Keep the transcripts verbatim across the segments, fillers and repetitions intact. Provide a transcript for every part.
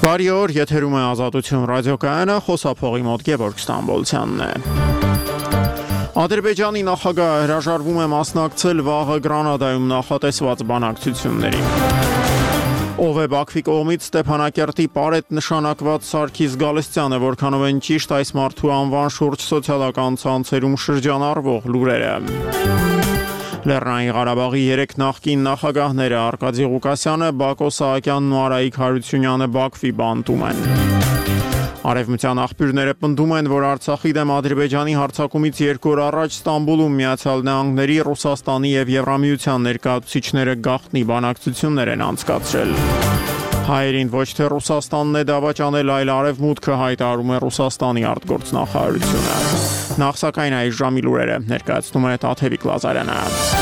Բարի օր, եթերում է Ազատություն ռադիոկայանը, խոսափողի մոտ Գևորգ Ստամբոլցյանն է։ Ադրբեջանի նախագահը հրաժարվում է մասնակցել վաղը Գրանադայում նախատեսված բանակցություններին։ Ով է Բաքվի կողմից Ստեփանակերտի պարետ նշանակված Սարգիս Գալստյանը, որքանով են ճիշտ այս մարդու անվան շուրջ սոցիալական ցանցերում շրջանառվող լուրերը։ Լեռնային Ղարաբաղի երեք նախկին նախագահները Արկադի Ղուկասյանը, Բակո Սահակյանն ու Արայիկ Հարությունյանը Բաքվի բանտում են։ Արևմտյան աղբյուրները պնդում են, որ Արցախի դեմ Ադրբեջանի հարձակումից երկու օր առաջ Ստամբուլում Միացյալ Նահանգների, Ռուսաստանի եւ Եվրամիության ներկայացուցիչները գաղտնի բանակցություններ են անցկացրել։ Հայերին ոչ թե Ռուսաստանն է դավաճանել, այլ Արևմուտքը, հայտարարում է Ռուսաստանի արտգործնախարարությունը։ Նախ սակայն այս ժամի լուրերը ներկայացնում է Տաթևիկ Լազարյանը։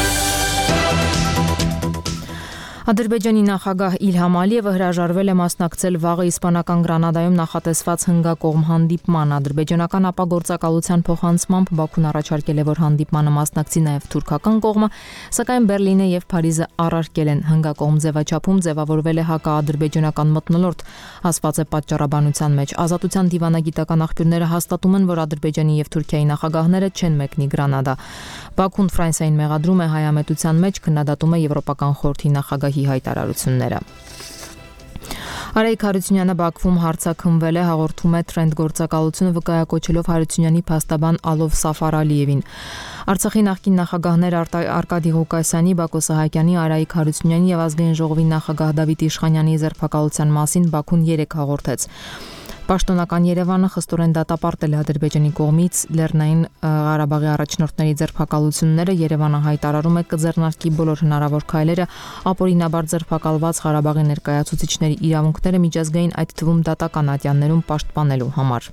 Ադրբեջանի նախագահ Իլհամ Ալիևը հրաժարվել է մասնակցել վաղը իսպանական Գրանադայում նախատեսված հնգակողմ հանդիպման։ Ադրբեջանական ապագործակալության փոխանցմամբ Բաքուն առաջարկել է, որ հանդիպմանը մասնակցի նաև թուրքական կողմը, սակայն Բերլինը եւ Փարիզը առարկել են։ Հնգակողմ ձևաչափում ձևավորվել է հակաադրբեջանական մթնոլորտ, ասված է պատճառաբանության մեջ։ Ազատության դիվանագիտական աղբյուրները հաստատում են, որ Ադրբեջանի եւ Թուրքիայի նախագահները չեն մեկնի Գրանադա։ Բաքուն Ֆրանսիային մեղադրում է հայամետության մեջ, քննադատում է Եվրոպական խորհրդի նախագահի հայտարարությունները։ Արայիկ Հարությունյանը Բաքվում հարցաքննվել է, հաղորդում է Trend գործակալությունը, վկայակոչելով Հարությունյանի փաստաբան Ալով Սաֆարալիևին։ Արցախի նախկին նախագահներ Արկադի Ղուկասյանի, Բակո Սահակյանի, Արայիկ Հարությունյանի եւ Ազգային ժողովի նախագահ Դավիթ Իշխանյանի ձերբակալության մասին Բաքուն երեկ հաղորդեց։ Պաշտոնական Երևանը խստորեն դատապարտել է Ադրբեջանի կողմից Լեռնային Ղարաբաղի առաջնորդների ձերբակալությունները։ Երևանը հայտարարում է կձեռնարկի բոլոր հնարավոր քայլերը ապօրինաբար ձերբակալված Ղարաբաղի ներկայացուցիչների իրավունքները միջազգային, այդ թվում դատական ատյաններում պաշտպանելու համար։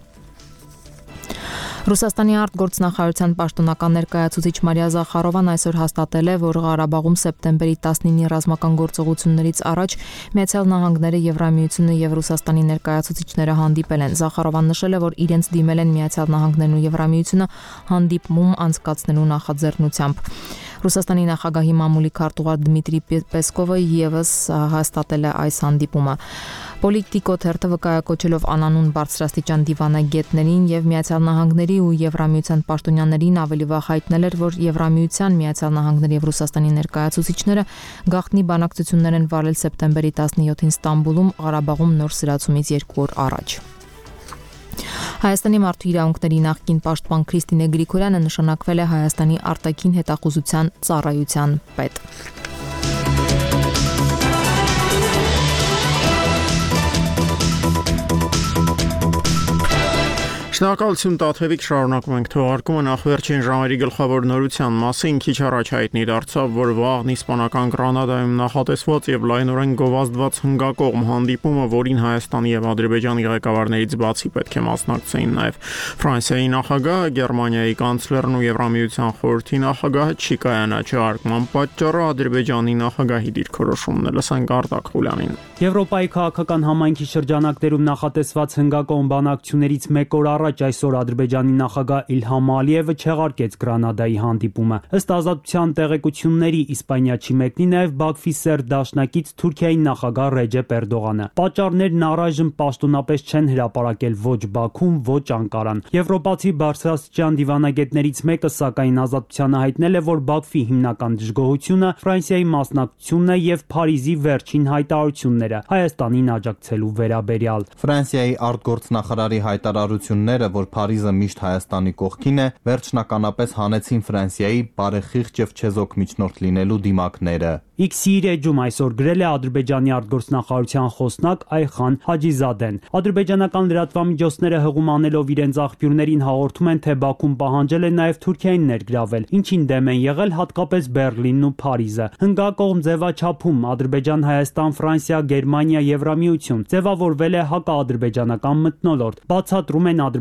Ռուսաստանի արտգործնախարարության պաշտոնական ներկայացուցիչ Մարիա Զախարովան այսօր հաստատել է, որ Ղարաբաղում սեպտեմբերի տասնինի ռազմական գործողություններից առաջ Միացյալ Նահանգները, Եվրամիությունը եւ Ռուսաստանի ներկայացուցիչները հանդիպել են։ Զախարովան նշել է, որ իրենց դիմել են Միացյալ Նահանգներն ու Եվրամիությունը հանդիպում անցկացնելու նախաձեռնությամբ։ Ռուսաստանի նախագահի մամուլի քարտուղար Դմիտրի Պեսկովը եւս հաստատել է այս հանդիպումը։ Պոլիտիկո թերթը վկայակոչելով անանուն բարձրաստիճան դիվանագետներին եւ Միացյալ Նահանգների ու Եվրամիության պաշտոնյաներին ավելի վաղ հայտնել էր, որ Եվրամիության, Միացյալ Նահանգների եւ Ռուսաստանի ներկայացուցիչները գաղտնի բանակցություններ են վարել սեպտեմբերի տասնյոթին Ստամբուլում, Ղարաբաղում նոր սրացումից երկու օր առաջ։ Հայաստանի մարդու իրավունքների նախկին պաշտպան Քրիստինե Գրիգորյանը նշանակվել է Հայաստանի արտաքին հետախուզության ծառայության պետ։ Շնորհակալություն Տաթևիկ, շարունակում ենք թողարկումը նախ վերջին ժամերի գլխավոր նորության մասին։ Քիչ առաջ հայտնի դարձավ, որ վաղն իսպանական Գրանադայում նախատեսված եւ լայնորեն գովազդված հնգակողմ հանդիպումը, որին Հայաստանի եւ Ադրբեջանի ղեկավարներից բացի պետք է մասնակցեին նաեւ Ֆրանսիայի նախագահը, Գերմանիայի կանցլերն ու Եվրամիության խորհրդի նախագահը, չի կայանա չհարգման պատճառը Ադրբեջանի նախագահի դիրքորոշումն է։ Լսենք Արտակ Խուլյանին։ Եվրոպայի քաղաքական համայնքի շրջանակներում նախատեսված հնգակողմ բանակցություններից մեկ օր առաջ այսօր Ադրբեջանի նախագահ Իլհամ Ալիևը չեղարկեց Գրանադայի հանդիպումը։ Ըստ ազատության տեղեկությունների, Իսպանիա չի մեկնի նաև Բաքվի սերտ դաշնակից Թուրքիայի նախագահ Ռեջեփ Էրդողանը։ Պատճառներն առայժմ պաշտոնապես չեն հրապարակել ոչ Բաքուն, ոչ Անկարան։ Եվրոպացի բարձրաստիճան դիվանագետներից մեկը, սակայն ազատությանը հայտնել է, որ Բաքվի հիմնական դժգոհությունը Ֆրանսիայի մասնակցությունն է եւ Փարիզի վերջին հայտարարությունները Հայաստանին աջակցելու վերաբերյալ։ Ֆրանսիայի արտգործնախարարի հայտարարությունները, որ Փարիզը միշտ Հայաստանի կողքին է, վերջնականապես հանեցին Ֆրանսիայի բարեխիղճ եւ չեզոք միջնորդ լինելու դիմակները։ X-ի իր էջում այսօր գրել է Ադրբեջանի արտգործնախարարության խոսնակ Այխան Հաջիզադեն։ Ադրբեջանական լրատվամիջոցները հղում անելով իրենց աղբյուրներին հաղորդում են, թե Բաքուն պահանջել է նաև Թուրքիային ներգրավել, ինչին դեմ են եղել հատկապես Բերլինն ու Փարիզը։ Հնգակողմ ձևաչափում Ադրբեջան, Հայաստան, Ֆրանսիա, Գերմանիա, Եվրամիություն ձևավորվել է հակաադրբեջանական մթնոլորտ։ Բացատրում են ադրբեջանական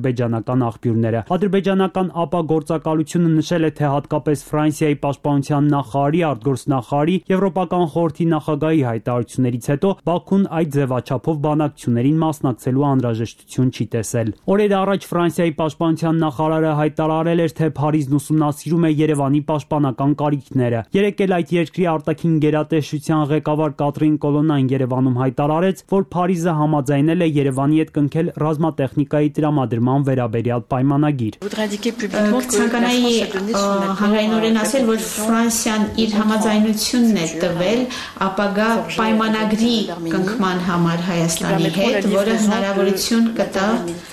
ադրբեջանական աղբյուրները։ Ադրբեջանական ԱՊԱ գործակալությունը նշել է, թե հատկապես Ֆրանսիայի պաշտպանության նախարարի, արտգործնախարարի, Եվրոպական խորհրդի նախագահի հայտարարություններից հետո Բաքուն այդ ձևաչափով բանակցություններին մասնակցելու անհրաժեշտություն չի տեսել։ Օրեր առաջ Ֆրանսիայի պաշտպանության նախարարը հայտարարել էր, թե Փարիզն ուսումնասիրում է Երևանի պաշտպանական կարիքները։ Երեկ էլ այդ երկրի արտաքին գերատեսչության ղեկավար Կատրին Կոլոննան Երևանում հայտարարեց, որ Փարիզը համաձայնել է Երևանի հետ կնքել ռազմատեխնիկայի տրամադրման վերաբերյալ պայմանագիր։ Ցանկանայի հանրայնորեն ասել, որ Ֆրանսիան իր համաձայնությունն է տվել ապագա պայմանագրի կնքման համար Հայաստանի հետ, որը հնարավորություն կտա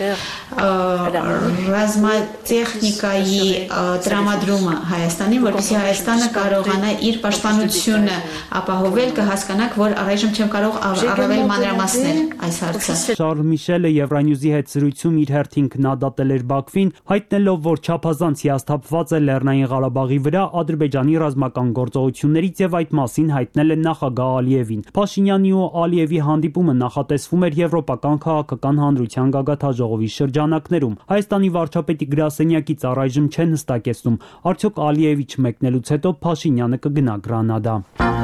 ռազմատեխնիկայի տրամադրումը Հայաստանին, որպեսզի Հայաստանը կարողանա իր պաշտպանությունը ապահովել, կհասկանաք, որ առայժմ չեմ կարող առավել մանրամասնել այս հարցը։ Շարլ Միշելը Եվրանյուզի հետ զրույցում իր հերթին քննադատել էր Բաքվին, հայտնելով, որ չափազանց հիասթափված է Լեռնային Ղարաբաղի վրա Ադրբեջանի ռազմական գործողություններից եւ այդ մասին հայտնել է նախագահ Ալիևին։ Փաշինյանի ու Ալիևի հանդիպումը նախատեսվում էր Եվրոպական քաղաքական հանրության գագաթնաժողովի շրջանակներում։ Հայաստանի վարչապետի գրասենյակից առայժմ չեն հստակեցնում, արդյոք Ալիևի չմեկնելուց հետո Փաշինյանը կգնա Գրանադա։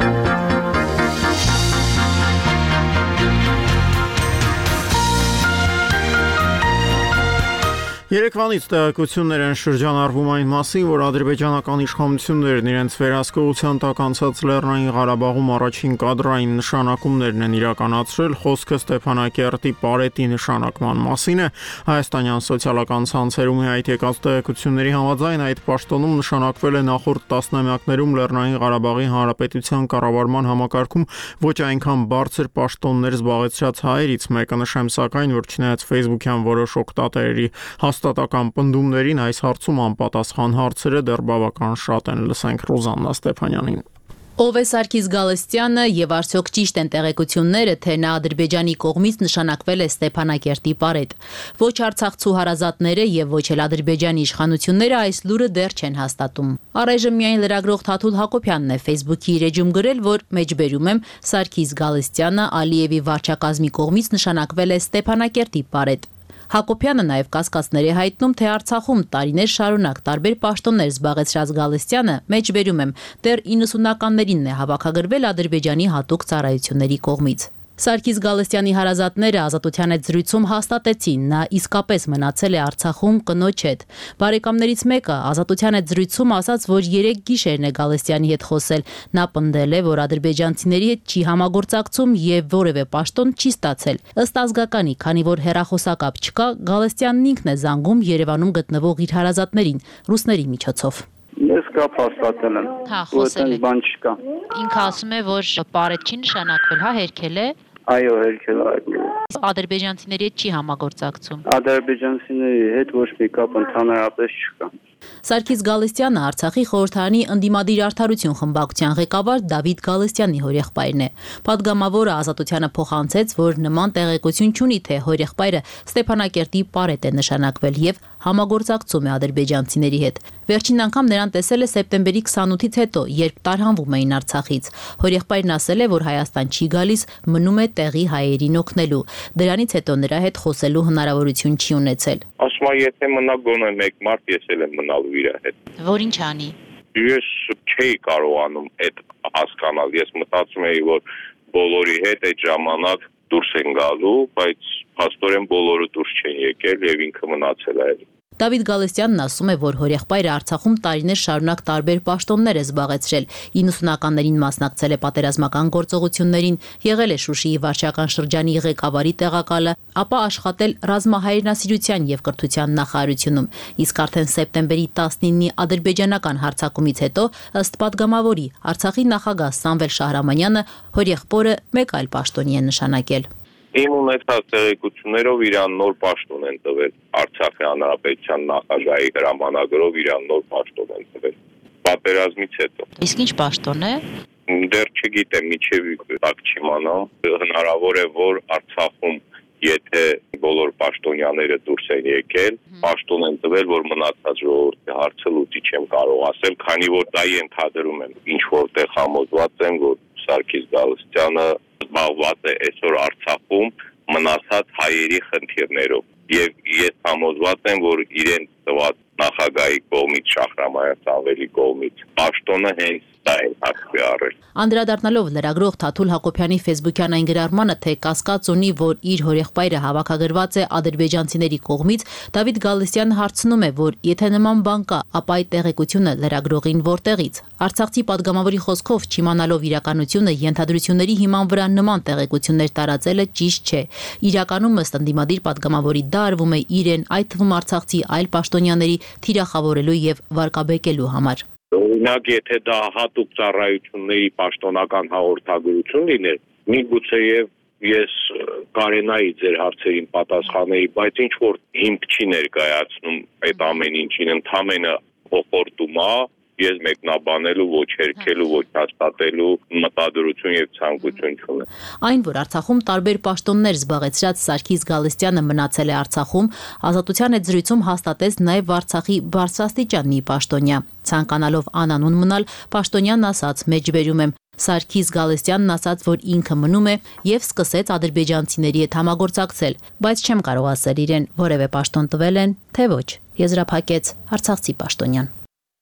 Երեկվանից տեղեկություններ են շրջանառվում այն մասին, որ ադրբեջանական իշխանություններն իրենց վերահսկողության տակ անցած Լեռնային Ղարաբաղում առաջին կադրային նշանակումներն են իրականացրել, խոսքը Ստեփանակերտի Պարետի նշանակման մասին է։ Հայաստանյան սոցիալական ցանցերում հայտ եկած տեղեկությունների համաձայն այդ պաշտոնում նշանակվել է նախորդ տասնամյակներում Լեռնային Ղարաբաղի Հանրապետության կառավարման համակարգում ոչ այնքան բարձր պաշտոններ զբաղեցրած հայերից մեկը, նշեմ սակայն, որ չնայած Facebook-յան որոշ օգտատերերի հաստատական պնդումներին այս հարցում անպատասխան հարցերը դեռ բավական շատ են։ Լսենք Ռոզաննա Ստեփանյանին։ Ով է Սարգիս Գալստյանը եւ արդյոք ճիշտ են տեղեկությունները, թե նա Ադրբեջանի կողմից նշանակվել է Ստեփանակերտի Պարետ։ Ոչ արցախցու հարազատները եւ ոչ էլ Ադրբեջանի իշխանությունները այս լուրը դեռ չեն հաստատում։ Առայժմ միայն լրագրող Թաթուլ Հակոբյանն է Facebook-ի իր էջում գրել, որ մեջբերում եմ Սարգիս Գալստյանը Ալիևի վարչակազմի կողմից նշանակվել է Ստեփանակերտի Պարետ։ Հակոբյանը նաև կասկածներ է հայտնում, թե Արցախում տարիներ շարունակ տարբեր պաշտոններ զբաղեցրած Գալստյանը, մեջբերում եմ, դեռ իննսունականներին է հավաքագրվել Ադրբեջանի հատուկ ծառայությունների կողմից։ Սարգիս Գալստյանի հարազատները Ազատության հետ զրույցում հաստատեցին, նա իսկապես մնացել է Արցախում կնոջ հետ։ Բարեկամներից մեկը Ազատության հետ զրույցում ասաց, որ երեք գիշերն է Գալստյանի հետ խոսել։ Նա պնդել է, որ ադրբեջանցիների հետ չի համագործակցում եւ որևէ պաշտոն չի ստացել։ Ըստ ազգականի, քանի որ հեռախոսակապ չկա, Գալստյանն ինքն է զանգում Երևանում գտնվող իր հարազատներին ռուսների միջոցով։ Ես կապ հաստատել եմ։ Հա, խոսել եք։ Բան չկա։ Ինքը ասում է, որ Պարետ չի նշանակվել, հա, հերքել է։ Այո, հերքել է։ Ադրբեջանցիների հետ չի համագործակցում։ Ադրբեջանցիների հետ ոչ մի կապ ընդհանրապես չկա։ Սարգիս Գալստյանը Արցախի խորհրդարանի ընդդիմադիր արդարություն խմբակցության ղեկավար Դավիթ Գալստյանի հորեղբայրն է։ Պատգամավորը Ազատությանը փոխանցեց, որ նման տեղեկություն չունի, թե հորեղբայրը Ստեփանակերտի Պարետ է նշանակվել եւ համագործակցում է ադրբեջանցիների հետ։ Վերջին անգամ նրան տեսել է սեպտեմբերի քսանութից հետո, երբ տարհանվում էին Արցախից։ Հորեղբայրն ասել է, որ Հայաստան չի գալիս, մնում է տեղի հայերին օգնելու։ Դրանից հետո նրա հետ խոսելու հնարավորություն չի ունեցել։ Ասում եմ, եթե մնա գոնե մեկ մարդ, ես էլ եմ մնալու իր հետ։ Որ ինչ անի։ Ես չէի կարողանում այդ հասկանալ։ Ես մտածում էի, որ բոլորի հետ այդ ժամանակ դուրս են գալու, բայց փաստորեն բոլորը դուրս չեն եկել եւ ինքը մնացել է։ Դավիթ Գալստյանն ասում է, որ հորեղբայրը Արցախում տարիներ շարունակ տարբեր պաշտոններ է զբաղեցրել։ իննսունականներին մասնակցել է պատերազմական գործողություններին, եղել է Շուշիի վարչական շրջանի ղեկավարի տեղակալը, ապա աշխատել ռազմահայրենասիրության եւ կրթության նախարարությունում։ Իսկ արդեն սեպտեմբերի տասնինի ադրբեջանական հարձակումից հետո, ըստ պատգամավորի, Արցախի նախագահ Սամվել Շահրամանյանը հորեղբորը մեկ այլ պաշտոնի է նշանակել։ Իմ ունեցած տեղեկություններով իրան նոր պաշտոն են տվել Արցախի հանրապետության նախագահի հրամանագրով իրան նոր պաշտոն են տվել պատերազմից հետո։ Իսկ ինչ պաշտոն է։ Դեռ չգիտեմ, միջև տակ չիմանամ։ Հնարավոր է, որ Արցախում եթե բոլոր պաշտոնյաները դուրս են եկել, պաշտոն են տվել, որ մնացած ժողովրդի հարցը լուծի չեմ կարող ասել, քանի որ դա ենթադրում եմ, ինչ որտեղ համոզված եմ, որ Սարգիս Գալստյանը զբաղված է այսօր Արցախում մնացած հայերի խնդիրներով եւ ես համոզված եմ, որ իրենց տված նախագահի կողմից, Շահրաման Սամվելի կողմից պաշտոնը հենց դա են հաշվի առել։ Անդրադառնալով լրագրող Թաթուլ Հակոբյանի ֆեյսբուքյան այն գրառմանը, թե կասկած ունի, որ իր հորեղբայրը հավաքագրված է ադրբեջանցիների կողմից, Դավիթ Գալստյանը հարցնում է, որ եթե նման բան կա, ապա այդ տեղեկությունը լրագրողին որտեղից։ Արցախցի падգամավորի խոսքով, չիմանալով իրականությունը, ենթադրությունների հիման վրա նման տեղեկություններ տարածելը ճիշտ չէ։ Իրականում ըստ ընդդիմադիր падգամավորի դա արվում է իրեն, այդ թվում արցախցի այլ պաշտոնյաների թիրախավորելու եւ վարկաբեկելու համար։ Օրինակ, եթե դա հատուկ ծառայությունների պաշտոնական հաղորդագրություն լիներ, միգուցեև ես կարենայի ձեր հարցերին պատասխաների, բայց ինչ որ հիմք չի ներկայացնում այդ ամեն ինչին, ընդամենը փոխորդում է, ես մեկնաբանելու, ոչ հերքելու, ոչ հաստատելու մտադրություն եւ ցանկություն չունեմ։ Այն, որ Արցախում տարբեր պաշտոններ զբաղեցրած Սարգիս Գալստյանը մնացել է Արցախում, Ազատության հետ զրույցում հաստատեց նաեւ Արցախի բարձրաստիճան մի պաշտոնյա։ Ցանկանալով անանուն մնալ, պաշտոնյան ասաց. «Մեջբերում եմ»։ Սարգիս Գալստյանն ասաց, որ ինքը մնում է եւ սկսեց ադրբեջանցիների հետ համագործակցել, բայց չեմ կարող ասել իրեն որևէ պաշտոն տվել են, թե ոչ, եզրափակեց արցախցի պաշտոնյան։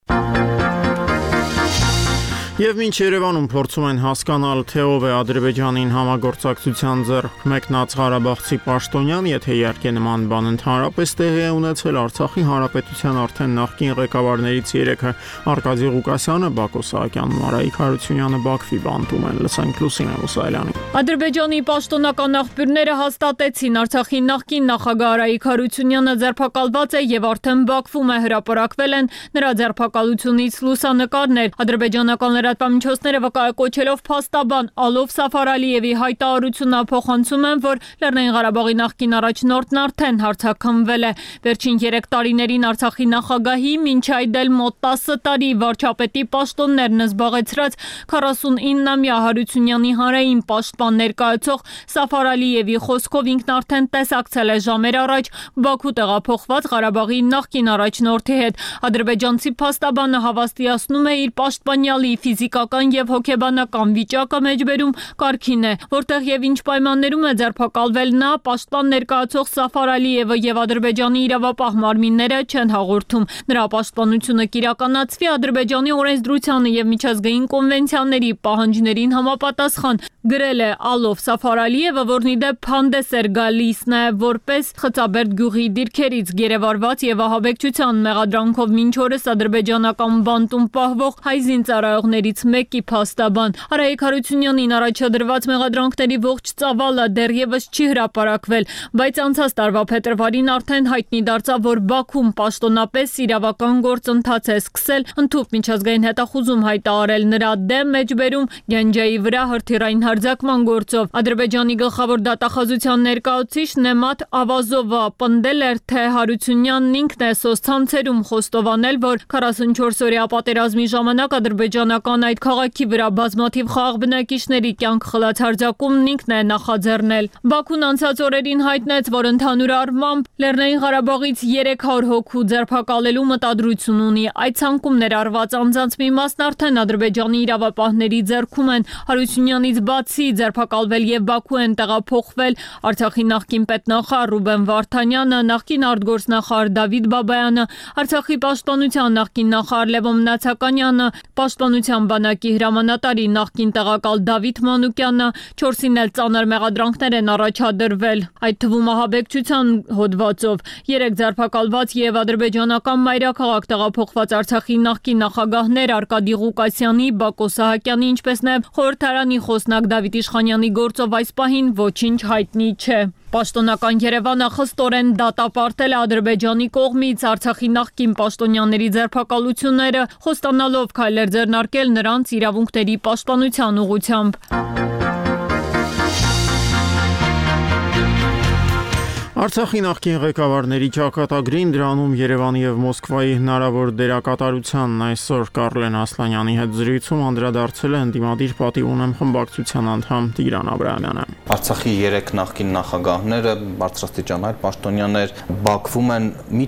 Եվ մինչ Երևանում փորձում են հասկանալ, թե ով է Ադրբեջանին համագործակցության ձեռք մեկնած Ղարաբաղցի պաշտոնյան, եթե իհարկե նման բան ընդհանրապես տեղի է ունեցել, Արցախի հանրապետության արդեն նախկին ղեկավարներից երեքը Արկադի Ղուկասյանը, Բակո Սահակյանն ու Արայիկ Հարությունյանը Բաքվի բանտում են։ Լսենք Լուսինե Մուսայելյանին։ Ադրբեջանի պաշտոնական աղբյուրները հաստատեցին, Արցախի նախկին նախագահ Արայիկ Հարությունյանը ձերբակալված է եւ արդեն Բաքվում է, հրապարակվել են նրա ձերբակալությունից լուսանկարներ։ Ադրբեջանական լրատվամիջոցները վկայակոչելով փաստաբան Ալով Սաֆարալիևի հայտարարությունը փոխանցում են, որ Լեռնային Ղարաբաղի նախկին առաջնորդն արդեն հարցաքննվել է։ Վերջին երեք տարիներին Արցախի նախագահի մինչ այդ էլ մոտ տասը տարի վարչապետի պաշտոններն զբաղեցրած քառասունիննամյա Հարությունյանի հանրային պաշտպան ներկայացող Սաֆարալիևի խոսքով ինքն արդեն տեսակցել է ժամեր առաջ Բաքու տեղափոխված Ղարաբաղի նախկին առաջնորդի հետ։ Ադրբեջանցի փաստաբանը հավաստիացնում է իր պաշտպանյալի ֆիզիկական եւ հոգեբանական վիճակը մեջբերում կարգին է, որտեղ եւ ինչ պայմաններում է ձերբակալվել նա, պաշտպան ներկայացող Սաֆար Ալիևը եւ Ադրբեջանի իրավապահ մարմինները չեն հաղորդում։ Նրա պաշտպանությունը կիրականացվի Ադրբեջանի օրենսդրությանը եւ միջազգային կոնվենցիաների պահանջներին համապատասխան, գրել է Ալով Սաֆար Ալիևը, որն ի դեպ հանդես էր գալիս նաեւ որպես Խծաբերդ գյուղի դիրքերից գերեվարված եւ ահաբեկչության մեղադրանքով մինչ օրս ադրբեջանական բանտում պահվող հայ զինծառայողներից մեկի փաստաբան։ Արայիկ Հարությունյանին առաջադրված մեղադրանքների ողջ ծավալը դեռևս չի հրապարակվել, բայց անցած տարվա փետրվարին արդեն հայտնի դարձավ, որ Բաքվում պաշտոնապես իրավական գործընթաց է սկսել, ընդհանուր միջազգային հետախուզում հայտարարել նրա դեմ մեջբերում Գանջայի վրա հրթիռային հարձակման գործով։ Ադրբեջանի գլխավոր դատախազության ներկայացուցիչ Նեմաթ Ավազովը պնդել էր, թե Հարությունյանն ինքն է սոցցանցերում խոստովանել, որ քառասունչորս օրյա պատերազմի ժամանակ ադրբեջանական այդ քաղաքի վրա բազմաթիվ խաղաղ բնակիչների կյանք խլած հարձակումն ինքն է նախաձեռնել։ Բաքուն անցած օրերին հայտնեց, որ ընդհանուր առմամբ Լեռնային Ղարաբաղից երեք հարյուր հոգու ձերբակալելու մտադրություն ունի։ Այդ ցանկում ներառված անձանց մի մասն արդեն Ադրբեջանի իրավապահների ձեռքում են։ Հարությունյանից բացի ձերբակալվել եւ Բաքու են տեղափոխվել Արցախի նախկին պետնախարար Ռուբեն Վարդանյանը, նախկին արտգործնախարար Դավիթ Բաբայանը, Արցախի պաշտպանության նախկին նախարար Լևոն Մնացականյանը, Պաշտպանության բանակի հրամանատարի նախկին տեղակալ Դավիթ Մանուկյանը, չորսին էլ ծանր մեղադրանքներ են առաջադրվել, այդ թվում ահաբեկչության հոդվածով։ Երեք ձերբակալված եւ ադրբեջանական մայրաքաղաք տեղափոխված Արցախի նախկին նախագահներ Արկադի Ղուկասյանի, Բակո Սահակյանի, ինչպես նաեւ խորհրդարանի խոսնակ Դավիթ Իշխանյանի գործով այս պահին ոչինչ հայտնի չէ։ Պաշտոնական Երևանը խստորեն դատապարտել է Ադրբեջանի կողմից Արցախի նախկին պաշտոնյաների ձերբակալությունները, խոստանալով քայլեր ձեռնարկել նրանց իրավունքների պաշտպանության ուղղությամբ։ Արցախի նախկին ղեկավարների ճակատագրին դրանում Երևանի եւ Մոսկվայի հնարավոր դերակատարությանն այսօր Կարլեն Ասլանյանի հետ զրույցում անդրադարձել է ընդդիմադիր պատիվ ունեմ խմբակցության անդամ Տիգրան Աբրահամյանը։ Արցախի երեք նախկին նախագահները, բարձրաստիճան այլ պաշտոնյաներ Բաքվում են, միթե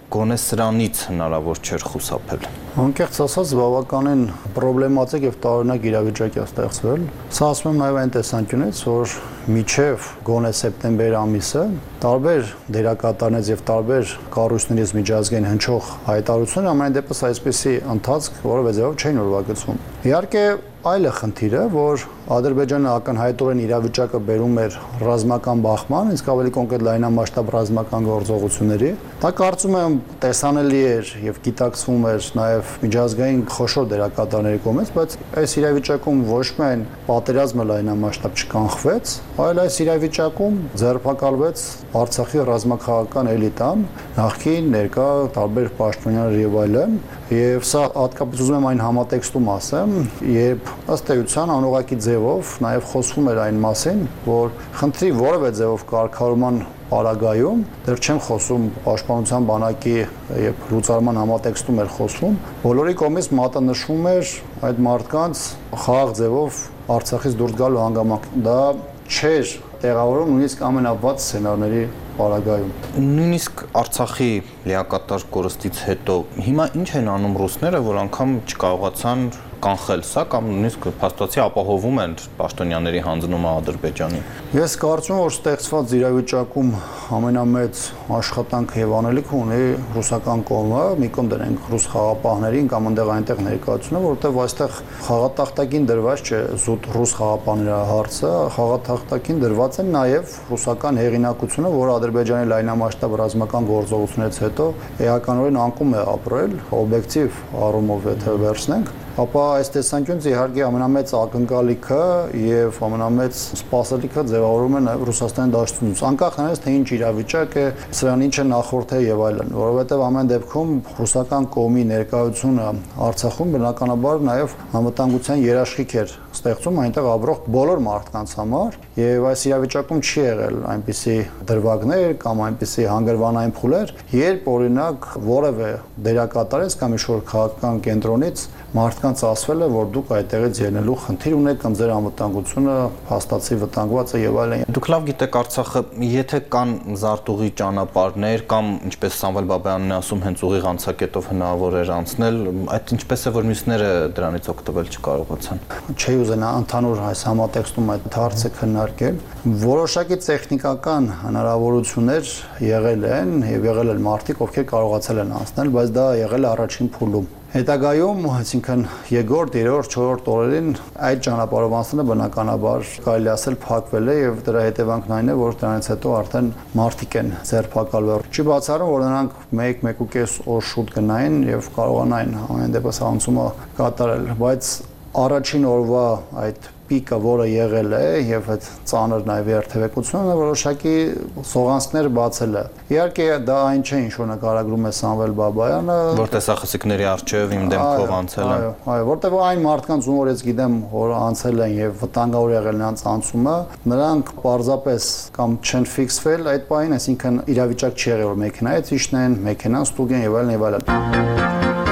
գոնե սրանից հնարավոր չէր խուսափել։ Անկեղծ ասած, բավականին պրոբլեմատիկ եւ տարօրինակ իրավիճակ է ստեղծվել։ Սա ասում եմ նաեւ այն տեսանկյունից, որ միջև գոնե սեպտեմբեր ամիսը տարբեր դերակատարներից եւ տարբեր կառույցներից միջազգային հնչող հայտարարությունները ամեն դեպս այսպեսի ընթացք որովե ձեւով չէին ուրվագծում։ Իհարկե այլ է խնդիրը, որ Ադրբեջանը ակնհայտորեն իրավիճակը բերում էր ռազմական բախման, իսկ ավելի կոնկրետ լայնամասշտաբ ռազմական գործողությունների։ Դա կարծում եմ տեսանելի էր եւ գիտակցվում էր նաեւ միջազգային խոշոր դերակատարների կողմից, բայց այս իրավիճակում ոչ միայն պատերազմը լայնամասշտաբ չկանխվեց, այլ այս իրավիճակում ձերբակալվեց Արցախի ռազմաքաղաքական էլիտան, նախկին, ներկա, տարբեր պաշտոնյաներ եւ այլն, եւ սա հատկապես ուզում եմ այն համատեքստում ասեմ, երբ ըստ էության անուղակի ձևով նաեւ խոսվում էր այն մասին, որ խնդրի որևէ ձևով կարգավորման Պարագայում դեռ չեմ խոսում պաշտպանության բանակի եւ լուծարման համատեքստում էր խոսվում, բոլորի կողմից մատնշվում էր այդ մարդկանց խաղաղ ձևով Արցախից դուրս գալու հանգամանք։ Դա չէր տեղավորում նույնիսկ ամենավատ սցենարների պարագայում։ Նույնիսկ Արցախի լիակատար կորստից հետո հիմա ինչ են անում ռուսները, որ անգամ չկարողացան կանխել սա կամ նույնիսկ փաստացի ապահովում են պաշտոնյաների հանձնումը Ադրբեջանին։ Ես կարծում եմ, որ ստեղծված իրավիճակում ամենամեծ աշխատանքը եւ անելիքը ունի ռուսական կողմը, մի կողմ դնենք ռուս խաղապահներին կամ այնտեղ այնտեղ ներկայացությունը, որովհետեւ այստեղ խաղատախտակին դրված չէ զուտ ռուս խաղապահների հարցը, խաղատախտակին դրված է նաեւ ռուսական հեղինակությունը, որը Ադրբեջանի լայնամասշտաբ ռազմական գործողությունից հետո էականորեն անկում է ապրել, օբյեկտիվ առումով եթե վերցնենք, ապա այս տեսանկյունից իհարկե ամենամեծ ակնկալիքը եւ ամենամեծ սպասելիքը ձևավորում է նաեւ Ռուսաստանի դաշտությունից, անկախ նրանից թե ինչ իրավիճակ է, սրան ինչ է նախորդել եւ այլն, որովհետեւ ամեն դեպքում ռուսական կողմի ներկայությունը Արցախում բնականաբար նաեւ անվտանգության երաշխիք էր ստեղծում այնտեղ ապրող բոլոր մարդկանց համար եւ այս իրավիճակում չի եղել այնպիսի դրվագներ կամ այնպիսի հանգրվանային փուլեր, երբ օրինակ որևէ դերակատարից կամ ինչ-որ քաղաքական կենտրոնից մարդկանց ասվել է, որ դուք այդտեղից ելնելու խնդիր ունեք կամ ձեր անվտանգությունը հաստատի վտանգված է եւ այլն։ Դուք լավ գիտեք Արցախը, եթե կան զարտուղի ճանապարհներ կամ ինչպես Սամվել Բաբայանն է ասում, հենց ուղիղ անցակետով հնարավոր էր անցնել, այդ ինչպես է որ մյուսները դրանից օգտվել չկարողացան։ Չի ուզենա ընդհանուր այս համատեքստում այդ հարցը քննարկել։ Որոշակի տեխնիկական հնարավորություններ եղել են եւ եղել են մարդիկ, ովքեր կարողացել են անցնել, բայց դա եղել է առաջին փուլում։ Հետագայում, այսինքն երկրորդ, երրորդ, չորրորդ օրերին այդ ճանապարհով անցնելը բնականաբար կարելի ասել փակվել է եւ դրա հետևանքն այն է, որ դրանից հետո արդեն մարդիկ են ձերբակալվել։ Չի բացառում, որ նրանք մեկ-մեկ ու կես օր շուտ գնային եւ կարողանային ամեն դեպս անցումը կատարել, բայց առաջին օրվա այդ պիկը, որը եղել է եւ այդ ծանր նաեւ երթևեկությունը որոշակի սողանցքներ բացել է։ Իհարկե դա այն չէ, ինչ որ նկարագրում է Սամվել Բաբայանը, որ տեսախցիկների առջև իմ դեմքով անցել են։ Այո, այո, որտեղ այն մարդկանց, ում որ ես գիտեմ, որ անցել են եւ վտանգավոր եղել նրանց անցումը, նրանք պարզապես կամ չեն ֆիքսվել այդ պահին, այսինքն իրավիճակ չի եղել, որ մեքենայից իջնեն, մեքենան ստուգեն եւ այլն եւ այլն։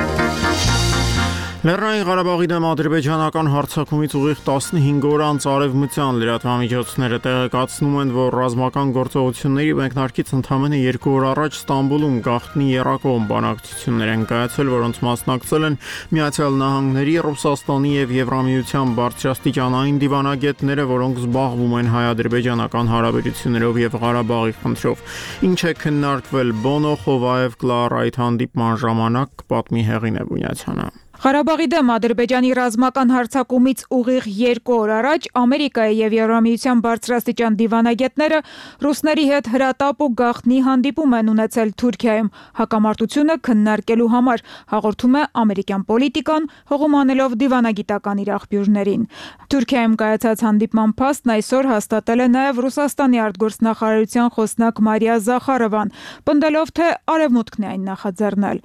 Լեռնային Ղարաբաղի դեմ ադրբեջանական հարձակումից ուղիղ տասնհինգ օր անց արևմտյան լրատվամիջոցները տեղեկացնում են, որ ռազմական գործողությունների մեկնարկից ընդամենը երկու օր առաջ Ստամբուլում գաղտնի եռակողմ բանակցություններ են կայացել, որոնց մասնակցել են Միացյալ Նահանգների, Ռուսաստանի եւ Եվրամիության բարձրաստիճանային դիվանագետները, որոնք զբաղվում են հայ-ադրբեջանական հարաբերություններով եւ Ղարաբաղի խնդրով։ Ինչ է քննարկվել Բոնո Խովաև Կլար այդ հանդիպման ժամանակ, պատմի Հեղինե Բունյացյանը։ Ղարաբաղի դեմ Ադրբեջանի ռազմական հարձակումից ուղիղ երկու օր առաջ Ամերիկայի եւ Եվրամիության բարձրաստիճան դիվանագետները ռուսների հետ հրատապ ու գաղտնի հանդիպում են ունեցել Թուրքիայում հակամարտությունը քննարկելու համար, հաղորդում է ամերիկյան պոլիտիկան, հողում անելով դիվանագիտական իր աղբյուրներին։ Թուրքիայում կայացած հանդիպման փաստն այսօր հաստատել է նաեւ Ռուսաստանի արտգործնախարարության խոսնակ Մարիա Զախարովան, պնդելով, թե արևմուտքն է այն նախաձեռնել։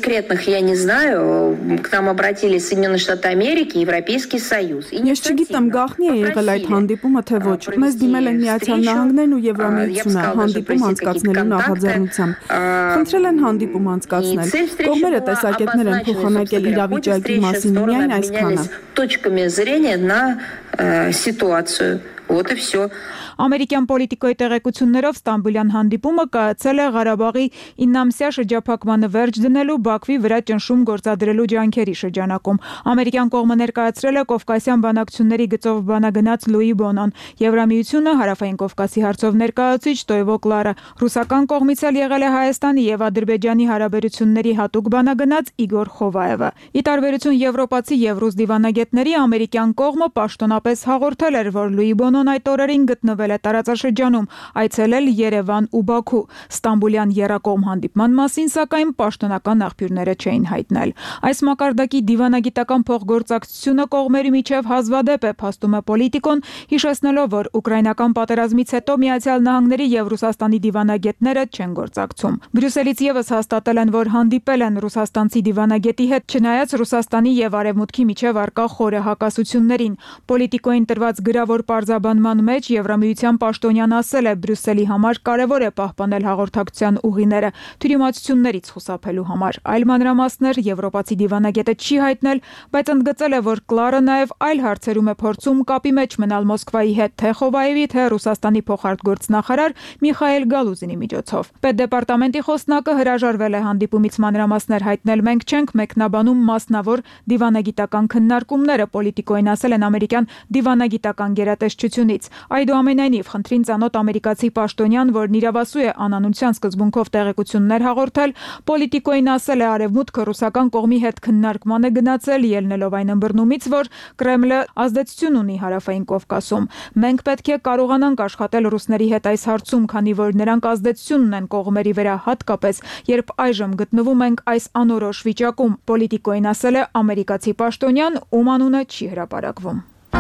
Обратились Соединенные Штаты Америки, Европейский Союз. Ես չգիտեմ գաղտնի է եղել այդ հանդիպումը, թե ոչ։ Մեզ դիմել են Միացյալ Նահանգներն ու Եվրամիությունը հանդիպում անցկացնելու նախաձեռնությամբ։ Խնդրել են հանդիպում անցկացնել։ Կողմերը տեսակետներ են փոխանակել իրավիճակի մասին, միայն այսքանը։ Точками зрения на ситуацию Вот и все. Ամերիկյան պոլիտիկոյի տեղեկություններով Ստամբուլյան հանդիպումը կայացել է Ղարաբաղի իննամսյա շրջափակմանը վերջ դնելու Բաքվի վրա ճնշում գործադրելու ջանքերի շրջանակում։ Ամերիկյան կողմը ներկայացրել է Կովկասյան բանակցությունների գծով բանագնաց Լուի Բոնոն, Եվրամիությունը հարավային Կովկասի հարցով ներկայացուցիչ Տոյվո Կլարը, ռուսական կողմից էլ եղել է Հայաստանի եւ Ադրբեջանի հարաբերությունների հատուկ բանագնաց Իգոր Խովայևը։ Ի տարբերություն եվրոպացի եւ ռուս դիվանագետների, ամերիկյան կողմը պաշտոնապես հաղորդել էր, որ Լուի Բոնոն այդ օրերին գտնվել է տարածաշրջանում, այցելել Երևան ու Բաքու։ Ստամբուլյան եռակողմ հանդիպման մասին, սակայն պաշտոնական աղբյուրները չէին հայտնել։ Այս մակարդակի դիվանագիտական փոխգործակցությունը կողմերի միջև հազվադեպ է, փաստում է Պոլիտիկոն, հիշեցնելով, որ ուկրաինական պատերազմից հետո Միացյալ Նահանգների եւ Ռուսաստանի դիվանագետները չեն գործակցում։ Բրյուսելից եւս հաստատել են, որ հանդիպել են ռուսաստանցի դիվանագետի հետ, չնայած Ռուսաստանի եւ Արևմուտքի միջև առկա խորը հակասություններին։ Պոլիտիկոին տրված գրավոր պարզաբանման մեջ Եվրամիության պաշտոնյան ասել է, Բրյուսելի համար կարևոր է պահպանել հաղորդակցության ուղիները թյուրիմացություններից խուսափելու համար։ Այլ մանրամասներ եվրոպացի դիվանագետը չի հայտնել, բայց ընդգծել է, որ Կլարը նաև այլ հարցերում է փորձում կապի մեջ մնալ Մոսկվայի հետ, թե Խովայևի, թե Ռուսաստանի փոխարտգործնախարար Միխայել Գալուզինի միջոցով։ Պետդեպարտամենտի խոսնակը հրաժարվել է հանդիպումից մանրամասներ հայտնել։ Մենք չենք մեկնաբանում մասնավոր դիվանագիտական քննարկումները, Պոլիտիկոին ասել են ամերիկյան դիվանագիտական գերատեսչությունից։ Այդուամենայնիվ, խնդրին ծանոթ ամերիկացի պաշտոնյան, որն իրավասու է անանունության սկզբունքով տեղեկություններ հաղորդել, Պոլիտիկոին ասել է Արևմուտքը ռուսական կողմի հետ քննարկման է գնացել, ելնելով այն ըմբռնումից, որ Կրեմլը ազդեցություն ունի հարավային Կովկասում։ Մենք պետք է կարողանանք աշխատել ռուսների հետ այս հարցում, քանի որ նրանք ազդեցություն ունեն կողմերի վրա, հատկապես երբ այժմ գտնվում ենք այս անորոշ վիճակում, Պոլիտիկոին ասել է ամերիկացի պաշտոնյան, ում անունը չի հրապարակվում։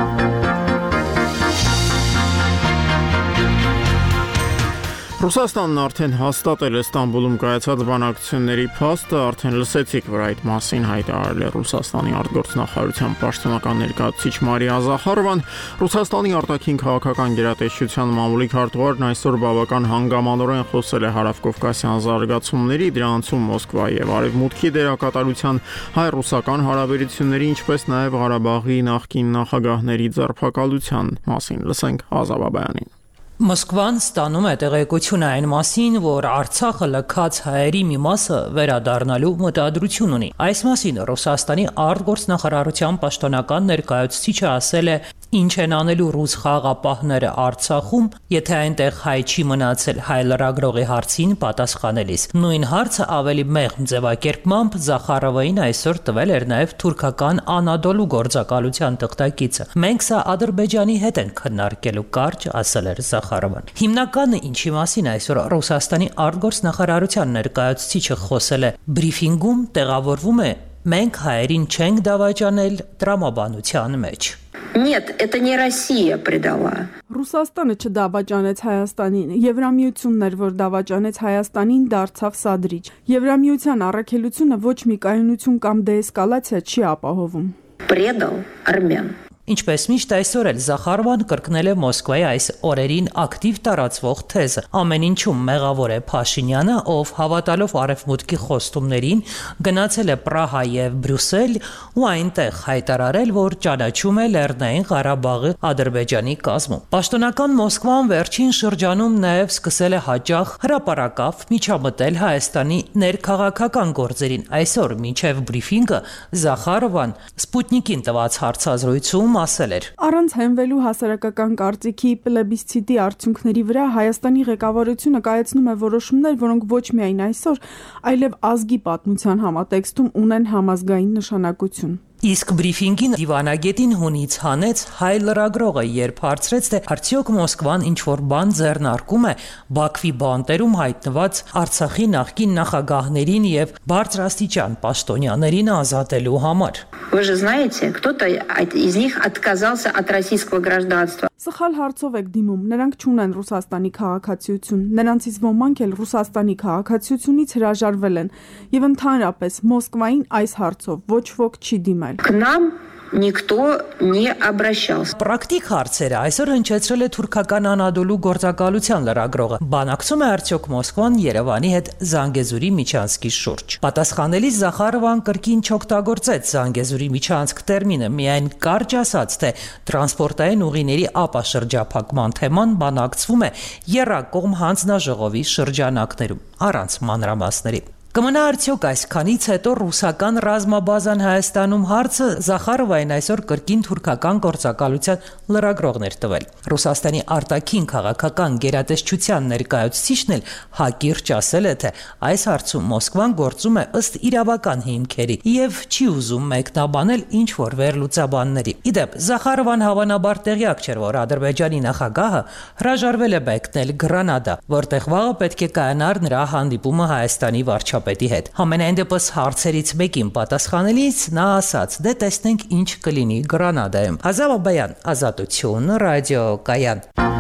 Ռուսաստանն արդեն հաստատել է Ստամբուլում կայացած բանակցությունների փաստը, արդեն լսեցիք, որ այդ մասին հայտարարել է Ռուսաստանի արտգործնախարարության պաշտոնական ներկայացուցիչ Մարիա Զախարովան։ Ռուսաստանի արտաքին քաղաքական գերատեսչության մամուլի քարտուղարն այսօր բավական հանգամանորեն խոսել է հարավկովկասյան զարգացումների, դրանցում Մոսկվայի եւ Արևմուտքի դերակատարության, հայ-ռուսական հարաբերությունների, ինչպես նաեւ Ղարաբաղի նախկին նախագահների ձերբակալության մասին։ Լսենք Ազա Բաբայանին։ Մոսկվան ստանում է տեղեկություն այն մասին, որ Արցախը լքած հայերի մի մասը վերադառնալու մտադրություն ունի։ Այս մասին Ռուսաստանի արտգործնախարարության պաշտոնական ներկայացուցիչը ասել է, ինչ են անելու ռուս խաղաղապահները Արցախում, եթե այնտեղ հայ չի մնացել, հայ լրագրողի հարցին պատասխանելիս։ Նույն հարցը ավելի մեղմ ձևակերպմամբ Զախարովային այսօր տվել էր նաև թուրքական Անադոլու գործակալության թղթակիցը։ Մենք սա Ադրբեջանի հետ ենք քննարկելու կարճ, ասել էր Զախարովան։ Հիմնականը ինչի մասին այսօր Ռուսաստանի արտգործնախարարության ներկայացուցիչը խոսել է բրիֆինգում, տեղավորվում է մենք հայերին չենք դավաճանել տրամաբանության մեջ։ Нет, это не Россия предала. Ռուսաստանը չդավաճանեց Հայաստանին, Եվրամիությունն էր, որ դավաճանեց Հայաստանին, դարձավ սադրիչ։ Եվրամիության առաքելությունը ոչ մի կայունություն կամ դեեսկալացիա չի ապահովում։ Предал армян. Ինչպես միշտ այսօր էլ Զախարովան կրկնել է Մոսկվայի այս օրերին ակտիվ տարածվող թեզը։ Ամեն ինչում մեղավոր է Փաշինյանը, ով հավատալով Արևմուտքի խոստումներին գնացել է Պրահա եւ Բրյուսել ու այնտեղ հայտարարել, որ ճանաչում է Լեռնային Ղարաբաղի Ադրբեջանի կազմում։ Պաշտոնական Մոսկվան վերջին շրջանում նաև սկսել է հաճախ հրապարակավ միջամտել Հայաստանի ներքաղաքական գործերին։ Այսօր մինչև բրիֆինգը Զախարովան Սպուտնիկին տված հարցազրույցում ասել էր. Առանց հենվելու հասարակական կարծիքի պլեբիսցիտի արդյունքների վրա Հայաստանի ղեկավարությունը կայացնում է որոշումներ, որոնք ոչ միայն այսօր, այլև ազգի պատմության համատեքստում ունեն համազգային նշանակություն։ Իսկ բրիֆինգին դիվանագետին հունից հանեց հայ լրագրողը, երբ հարցրեց, թե արդյոք Մոսկվան ինչ-որ բան ձեռնարկում է Բաքվի բանտերում հայտնված Արցախի նախկին նախագահներին եւ բարձրաստիճան պաշտոնյաներին ազատելու համար։ Вы же знаете, кто-то из них отказался от российского гражданства. Սխալ հարցով եք դիմում, նրանք չունեն Ռուսաստանի քաղաքացիություն, նրանցից ոմանք էլ Ռուսաստանի քաղաքացիությունից հրաժարվել են եւ ընդհանրապես Մոսկվային այս հարցով ոչ ոք չի դիմել։ К нам никто не обращался. Պրակտիկ հարցերը այսօր հնչեցրել է թուրքական Անադոլու գործակալության լրագրողը։ Բանակցում է արդյոք Մոսկվան Երևանի հետ Զանգեզուրի միջանցքի շուրջ։ Պատասխանելիս Զախարովան կրկին չօգտագործեց Զանգեզուրի միջանցք տերմինը, միայն կարճ ասաց, թե տրանսպորտային ուղիների ապաշրջափակման թեման բանակցվում է եռակողմ հանձնաժողովի շրջանակներում, առանց մանրամասների։ Կմնա արդյոք այսքանից հետո ռուսական ռազմաբազան Հայաստանում հարցը Զախարովային այսօր կրկին թուրքական գործակալության լրագրողներ տվել։ Ռուսաստանի արտաքին քաղաքական գերատեսչության ներկայացուցիչն էլ հակիրճ ասել է, թե այս հարցում Մոսկվան գործում է ըստ իրավական հիմքերի եւ չի ուզում մեկնաբանել ինչ որ վերլուծաբանների։ Իդեպ Զախարովան հավանաբար տեղյակ չէր, որ Ադրբեջանի նախագահը հրաժարվել է մեկնել Գրանադա, որտեղ վաղը պետք է կայանար նրա հանդիպումը Հայաստանի վարչապետի պետի հետ։ Համենայն դեպս հարցերից մեկին պատասխանելիս նա ասաց. «Դե տեսնենք ինչ կլինի Գրանադայում»։ Ազատ Բաբայան, Ազատություն, ռադիո Կայան։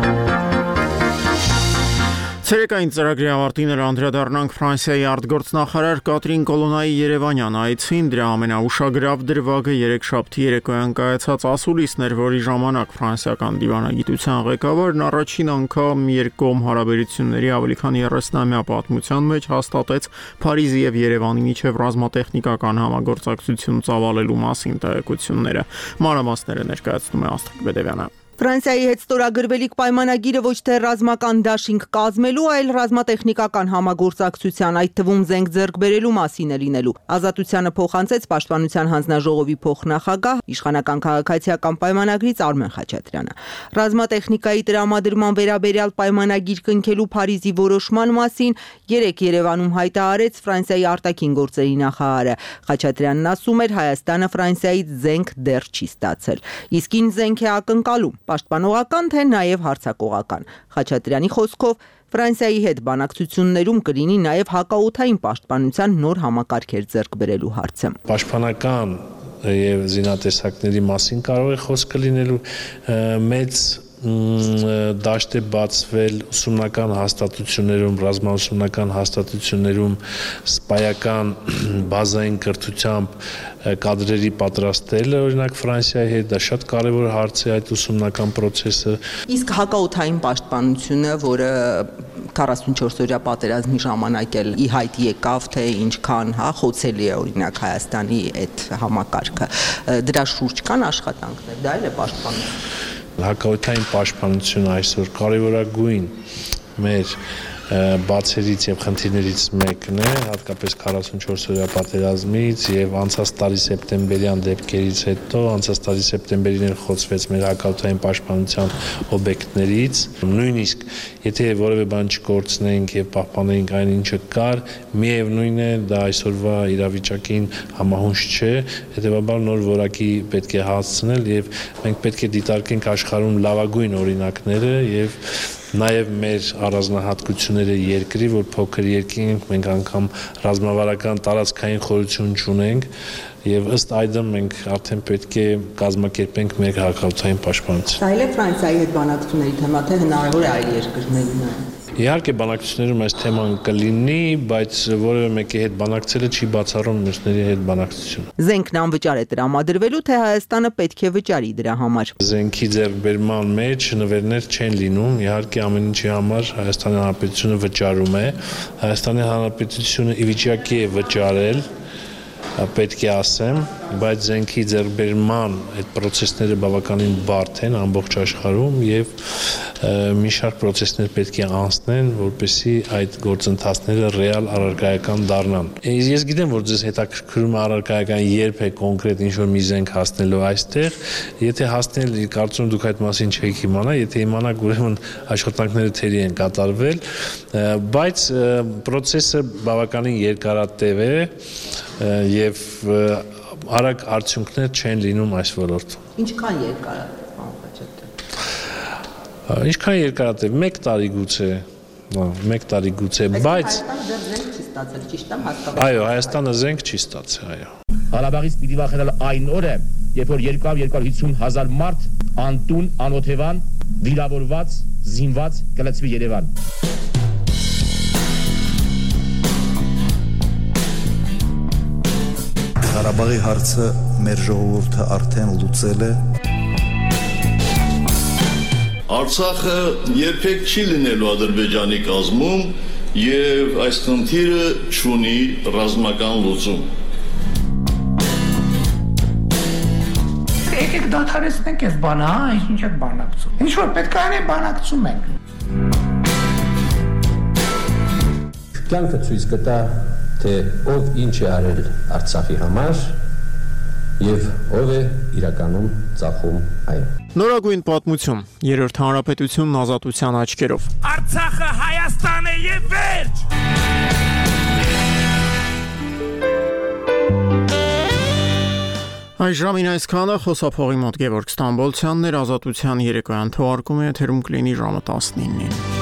Ցերեկային ծրագրի ավարտին անդրադառնանք Ֆրանսիայի արտգործնախարար Կատրին Կոլոնայի Երևանյան այցին, դրա ամենաուշագրավ դրվագը երեքշաբթի երեկոյան կայացած ասուլիսն էր, որի ժամանակ ֆրանսիական դիվանագիտության ղեկավարն առաջին անգամ երկկողմ հարաբերությունների ավելի քան երեսնամյա պատմության մեջ հաստատեց Փարիզի եւ Երևանի միջև ռազմատեխնիկական համագործակցություն ծավալելու մասին տեղեկությունները։ Մանրամասները ներկայացնում է Աստղիկ Բեդևյանը։ Ֆրանսիայի հետ ստորագրվելիք պայմանագիրը ոչ թե ռազմական դաշինք կազմելու, այլ ռազմատեխնիկական համագործակցության, այդ թվում զենք ձեռք բերելու մասին է լինելու։ Ազատությանը փոխանցեց Պաշտպանության հանձնաժողովի փոխնախագահ, իշխանական քաղաքացիական պայմանագրից Արմեն Խաչատրյանը։ Ռազմատեխնիկայի տրամադրման վերաբերյալ պայմանագիր կնքելու Փարիզի որոշման մասին երեկ Երևանում հայտարարեց Ֆրանսիայի արտաքին գործերի նախարարը։ Խաչատրյանն ասում էր, Հայաստանը Ֆրանսիայից զենք դեռ չի ստացել։ Իսկ ինչ զենք է ակնկալում, պաշտպանողական թե նաև հարձակողական։ Խաչատրյանի խոսքով Ֆրանսիայի հետ բանակցություններում կլինի նաև հակաօդային պաշտպանության նոր համակարգեր ձեռք բերելու հարցը։ Պաշտպանական եւ զինատեսակների մասին կարող է խոսքը լինելու, մեծ դաշտ է բացվել ուսումնական հաստատություններում, ռազմաուսումնական հաստատություններում սպայական բազային կրթությամբ կադրերի պատրաստելը, օրինակ Ֆրանսիայի հետ, դա շատ կարևոր հարց է այդ ուսումնական process-ը։ Իսկ հակաօդային պաշտպանությունը, որը քառասունչորս օրյա պատերազմի ժամանակ էլ ի հայտ եկավ, թե ինչքան հա խոցելի է օրինակ Հայաստանի այդ համակարգը, դրա շուրջ կան աշխատանքներ, դա էլ է պաշտպանություն։ Հակաօդային պաշտպանությունը այսօր կարևորագույն մեր բացերից եւ խնդիրներից մեկն է, հատկապես քառասունչորս օրյա պատերազմից եւ անցած տարի սեպտեմբերյան դեպքերից հետո, անցած տարի սեպտեմբերին էլ խոցվեց մեր հակաօդային պաշտպանության օբյեկտներից, նույնիսկ եթե որևէ բան չկորցնենք եւ պահպանենք այն ինչը կար, միևնույն է դա այսօրվա իրավիճակին համահունչ չէ, հետեւաբար նոր որակի պետք է հասցնել եւ մենք պետք է դիտարկենք աշխարհում լավագույն օրինակները եւ նաև մեր առանձնահատկությունները երկրի, որ փոքր երկիր ենք, մենք անգամ ռազմավարական տարածքային խորություն չունենք եւ ըստ այդմ մենք արդեն պետք է կազմակերպենք մեր հակաօդային պաշտպանություն։ Դա էլ է Ֆրանսիայի հետ բանակցությունների թեմա, թե հնարավոր է այլ երկրներն նայեն։ Իհարկե բանակցություններում այս թեման կլինի, բայց որևէ մեկի հետ բանակցելը չի բացառում մյուսների հետ բանակցությունը։ Զենքն անվճար է տրամադրվելու, թե Հայաստանը պետք է վճարի դրա համար։ Զենքի ձեռքբերման մեջ նվերներ չեն լինում, իհարկե ամեն ինչի համար Հայաստանի Հանրապետությունը վճարում է։ Հայաստանի Հանրապետությունը ի վիճակի է վճարել, պետք է ասեմ, բայց զենքի ձեռքբերման այդ process-ները բավականին բարդ են ամբողջ աշխարհում եւ մի շարք process-ներ պետք է անցնեն, որպեսզի այդ գործընթացները ռեալ առարկայական դառնան։ Ես գիտեմ, որ ձեզ հետաքրքրում է առարկայական երբ է կոնկրետ ինչ-որ մի զենք հասնելու այստեղ, եթե հասնել, կարծում դուք այդ մասին չեք իմանա, եթե իմանաք, ուրեմն աշխատանքները թերի են կատարվել, բայց process-ը բավականին երկարատև է եւ արագ արդյունքներ չեն լինում այս ոլորտում։ Ինչքան երկարատև, Խաչատրյան։ Ինչքան երկարատև, մեկ տարի գուցե, մեկ տարի գուցե, բայց Հայաստանը զենք չի ստացել, ճիշտ եմ հասկանում։ Այո, Հայաստանը զենք չի ստացել, այո։ Ղարաբաղից պիտի վախենալ այն օրը, երբ որ երկու հարյուր հիսուն հազար մարդ անտուն, անօթևան, վիրավորված, զինված կլցվի Երևան։ Ղարաբաղի հարցը մեր ժողովուրդը արդեն լուծել է։ Արցախը երբեք չի լինելու Ադրբեջանի կազմում եւ այս խնդիրը չունի ռազմական լուծում։ Եկեք դադարեցնենք այս բանը, հա, ինչ եք բանակցում։ Ինչ որ պետք է անենք, բանակցում ենք։ Կյանքը ցույց կտա, թե ով ինչ է արել Արցախի համար եւ ով է իրականում ծախում այն։ Նորագույն պատմություն, երրորդ հանրապետությունն ազատության աչքերով։ Արցախը Հայաստան է եւ վերջ։ Այս ժամին այսքանը խոսափողի մոտ Գևորգ Ստամբոլցյանն էր, ազատության երեկոյան թողարկումը եթերում կլինի ժամը տասնինին։